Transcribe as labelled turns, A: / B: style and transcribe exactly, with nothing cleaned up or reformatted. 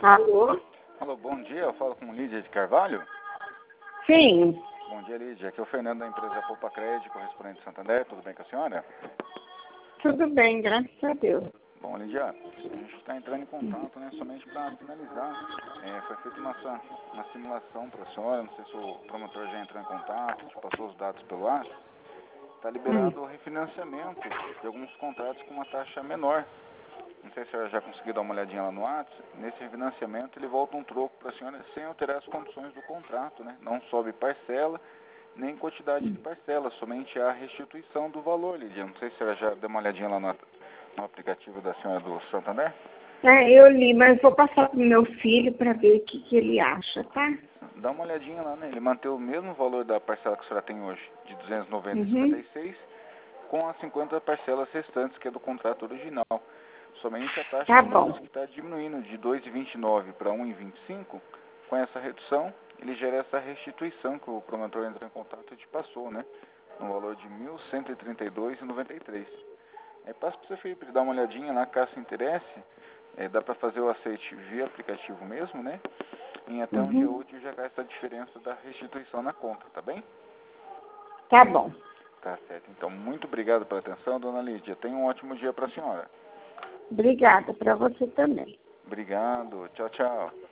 A: Alô?
B: Alô, bom dia, eu falo com Lídia de Carvalho.
A: Sim,
B: Bom dia, Lídia. Aqui é o Fernando da empresa Poupa Crédito, correspondente de Santander. Tudo bem com a senhora?
A: tudo bem, graças a Deus.
B: Bom, Lídia, a gente está entrando em contato, né, somente para finalizar. É, foi feita uma, sa- uma simulação para a senhora, não sei se o promotor já entrou em contato, te passou os dados pelo ar. Está
A: Hum.
B: liberado o refinanciamento de alguns contratos com uma taxa menor. Não sei se a senhora já conseguiu dar uma olhadinha lá no WhatsApp. Nesse refinanciamento ele volta um troco para a senhora sem alterar as condições do contrato, né? Não sobe parcela, nem quantidade de parcela, somente a restituição do valor, Lídia. Não sei se a senhora já deu uma olhadinha lá no, no aplicativo da senhora do Santander.
A: É, eu li, mas vou passar para o meu filho para ver o que, que ele acha, tá?
B: Dá uma olhadinha lá, né? Ele manteve o mesmo valor da parcela que a senhora tem hoje, de duzentos e noventa vírgula cinquenta
A: Uhum.
B: e seis, com as cinquenta parcelas restantes, que é do contrato original. Somente a taxa
A: Tá
B: de juros
A: bom.
B: que está diminuindo de dois vírgula vinte e nove para um vírgula vinte e cinco, com essa redução, ele gera essa restituição que o promotor entrou em contato e te passou, né? No valor de mil cento e trinta e dois reais e noventa e três centavos. Aí passa para você, Felipe, dar uma olhadinha lá, caso se interesse. É, dá para fazer o aceite via aplicativo mesmo, né? Em até um dia
A: Uhum.
B: útil já cai essa diferença da restituição na conta, tá bem?
A: Tá bom.
B: Tá certo. Então, muito obrigado pela atenção, dona Lídia. Tenha um ótimo dia para a senhora.
A: Obrigada para você também.
B: Obrigado. Tchau, tchau.